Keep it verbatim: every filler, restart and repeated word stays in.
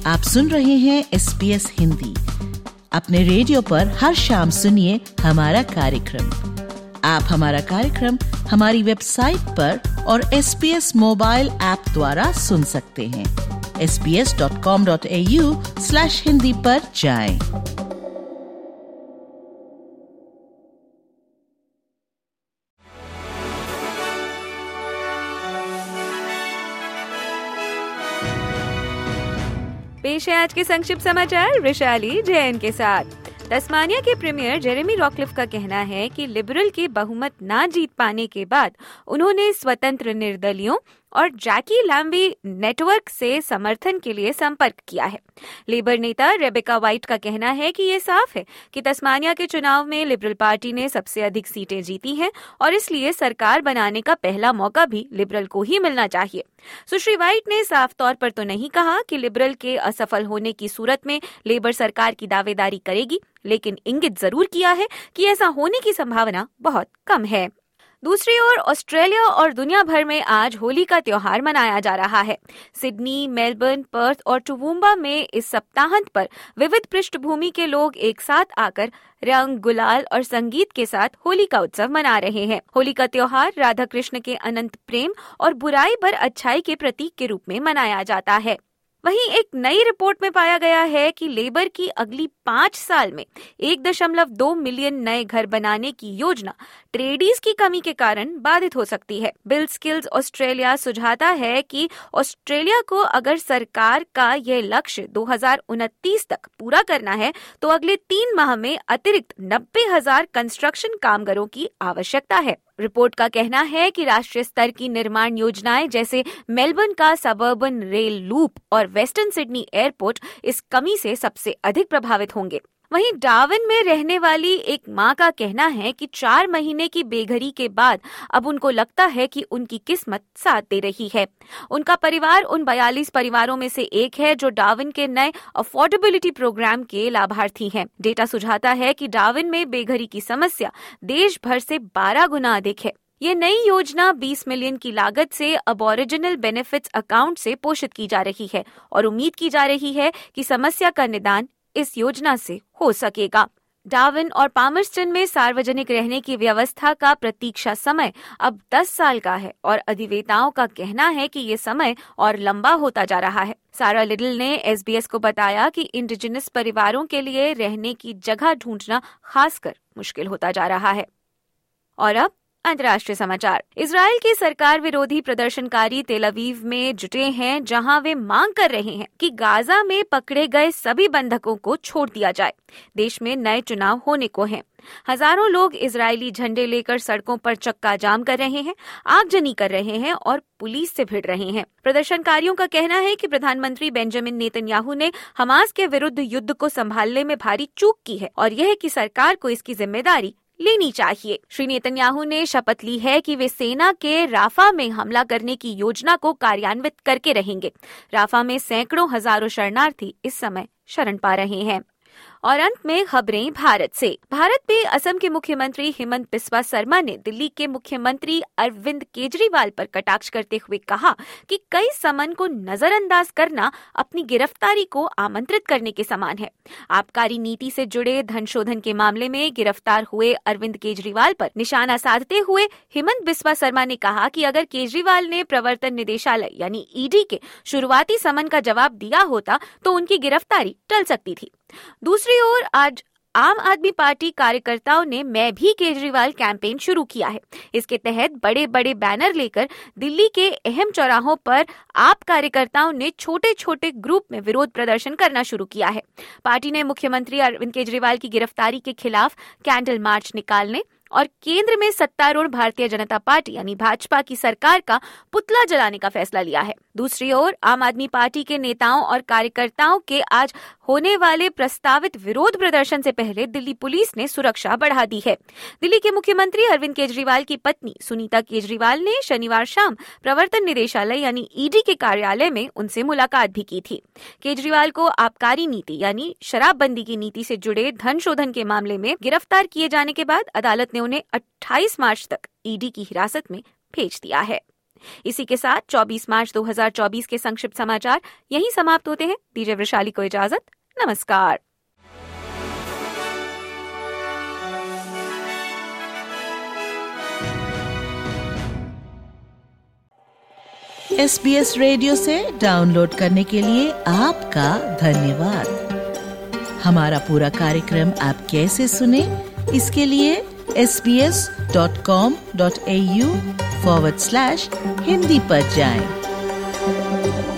आप सुन रहे हैं एस बी एस हिंदी। अपने रेडियो पर हर शाम सुनिए हमारा कार्यक्रम। आप हमारा कार्यक्रम हमारी वेबसाइट पर और S B S mobile app द्वारा सुन सकते हैं। S B S dot com dot A U slash Hindi पर जाएं। पेश है आज के संक्षिप्त समाचार वैशाली जैन के साथ। तस्मानिया के प्रीमियर जेरेमी रॉकलिफ का कहना है कि लिबरल के बहुमत ना जीत पाने के बाद उन्होंने स्वतंत्र निर्दलियों और जैकी लैम्बी नेटवर्क से समर्थन के लिए संपर्क किया है। लेबर नेता रेबेका वाइट का कहना है कि ये साफ है कि तस्मानिया के चुनाव में लिबरल पार्टी ने सबसे अधिक सीटें जीती हैं और इसलिए सरकार बनाने का पहला मौका भी लिबरल को ही मिलना चाहिए। सुश्री वाइट ने साफ तौर पर तो नहीं कहा कि लिबरल के असफल होने की सूरत में लेबर सरकार की दावेदारी करेगी, लेकिन इंगित जरूर किया है कि ऐसा होने की संभावना बहुत कम है। दूसरी ओर ऑस्ट्रेलिया और दुनिया भर में आज होली का त्योहार मनाया जा रहा है। सिडनी, मेलबर्न, पर्थ और टूवूम्बा में इस सप्ताहांत पर विविध पृष्ठभूमि के लोग एक साथ आकर रंग, गुलाल और संगीत के साथ होली का उत्सव मना रहे हैं। होली का त्योहार राधा कृष्ण के अनंत प्रेम और बुराई पर अच्छाई के प्रतीक के रूप में मनाया जाता है। वहीं एक नई रिपोर्ट में पाया गया है कि लेबर की अगली पाँच साल में एक दशमलव दो मिलियन नए घर बनाने की योजना ट्रेडीज की कमी के कारण बाधित हो सकती है। बिल स्किल्स ऑस्ट्रेलिया सुझाता है कि ऑस्ट्रेलिया को अगर सरकार का यह लक्ष्य दो हज़ार उनतीस तक पूरा करना है तो अगले तीन माह में अतिरिक्त नब्बे हजार कंस्ट्रक्शन कामगारों की आवश्यकता है। रिपोर्ट का कहना है कि राष्ट्रीय स्तर की निर्माण योजनाएं जैसे मेलबर्न का सबर्बन रेल लूप और वेस्टर्न सिडनी एयरपोर्ट इस कमी से सबसे अधिक प्रभावित होंगे। वहीं डार्विन में रहने वाली एक मां का कहना है कि चार महीने की बेघरी के बाद अब उनको लगता है कि उनकी किस्मत साथ दे रही है। उनका परिवार उन बयालीस परिवारों में से एक है जो डार्विन के नए अफोर्डेबिलिटी प्रोग्राम के लाभार्थी हैं। डेटा सुझाता है कि डार्विन में बेघरी की समस्या देश भर से बारह गुना अधिक है। ये नई योजना बीस मिलियन की लागत से अबॉरिजिनल बेनिफिट्स अकाउंट से पोषित की जा रही है और उम्मीद की जा रही है कि समस्या का निदान इस योजना से हो सकेगा। डार्विन और पामर्स्टन में सार्वजनिक रहने की व्यवस्था का प्रतीक्षा समय अब दस साल का है और अधिवेताओं का कहना है कि ये समय और लंबा होता जा रहा है। सारा लिडल ने एस बी एस को बताया कि इंडिजिनस परिवारों के लिए रहने की जगह ढूंढना खासकर मुश्किल होता जा रहा है। और अब अंतर्राष्ट्रीय समाचार। इजराइल के सरकार विरोधी प्रदर्शनकारी तेल अवीव में जुटे हैं, जहां वे मांग कर रहे हैं कि गाजा में पकड़े गए सभी बंधकों को छोड़ दिया जाए। देश में नए चुनाव होने को हैं। हजारों लोग इजरायली झंडे लेकर सड़कों पर चक्का जाम कर रहे हैं, आगजनी कर रहे हैं और पुलिस से भिड़ रहे हैं। प्रदर्शनकारियों का कहना है कि प्रधानमंत्री बेंजामिन नेतन्याहू ने हमास के विरुद्ध युद्ध को संभालने में भारी चूक की है और यह कि सरकार को इसकी जिम्मेदारी लेनी चाहिए। श्री नेतन्याहू ने शपथ ली है कि वे सेना के राफा में हमला करने की योजना को कार्यान्वित करके रहेंगे। राफा में सैकड़ों हजारों शरणार्थी इस समय शरण पा रहे हैं। और अंत में खबरें भारत से। भारत में असम के मुख्यमंत्री हेमंत बिस्वा शर्मा ने दिल्ली के मुख्यमंत्री अरविंद केजरीवाल पर कटाक्ष करते हुए कहा कि कई समन को नजरअंदाज करना अपनी गिरफ्तारी को आमंत्रित करने के समान है। आबकारी नीति से जुड़े धन शोधन के मामले में गिरफ्तार हुए अरविंद केजरीवाल पर निशाना साधते हुए हेमंत बिस्वा शर्मा ने कहा कि अगर केजरीवाल ने प्रवर्तन निदेशालय यानी ई डी के शुरुआती समन का जवाब दिया होता तो उनकी गिरफ्तारी टल सकती थी। दूसरी ओर आज आम आदमी पार्टी कार्यकर्ताओं ने मैं भी केजरीवाल कैंपेन शुरू किया है। इसके तहत बड़े बड़े बैनर लेकर दिल्ली के अहम चौराहों पर आप कार्यकर्ताओं ने छोटे छोटे ग्रुप में विरोध प्रदर्शन करना शुरू किया है। पार्टी ने मुख्यमंत्री अरविंद केजरीवाल की गिरफ्तारी के खिलाफ कैंडल मार्च निकालने और केंद्र में सत्तारूढ़ भारतीय जनता पार्टी यानी भाजपा की सरकार का पुतला जलाने का फैसला लिया है। दूसरी ओर आम आदमी पार्टी के नेताओं और कार्यकर्ताओं के आज होने वाले प्रस्तावित विरोध प्रदर्शन से पहले दिल्ली पुलिस ने सुरक्षा बढ़ा दी है। दिल्ली के मुख्यमंत्री अरविंद केजरीवाल की पत्नी सुनीता केजरीवाल ने शनिवार शाम प्रवर्तन निदेशालय यानी ई डी के कार्यालय में उनसे मुलाकात भी की थी। केजरीवाल को आबकारी नीति यानी शराबबंदी की नीति से जुड़े धन शोधन के मामले में गिरफ्तार किए जाने के बाद अदालत ने उन्हें अट्ठाईस मार्च तक ई डी की हिरासत में भेज दिया है। इसी के साथ चौबीस मार्च दो हज़ार चौबीस के संक्षिप्त समाचार यहीं समाप्त होते हैं। दीजिए वृषाली को इजाजत। नमस्कार। एस बी एस रेडियो से डाउनलोड करने के लिए आपका धन्यवाद। हमारा पूरा कार्यक्रम आप कैसे सुने, इसके लिए S B S dot com dot A U forward slash Hindi पर जाएं।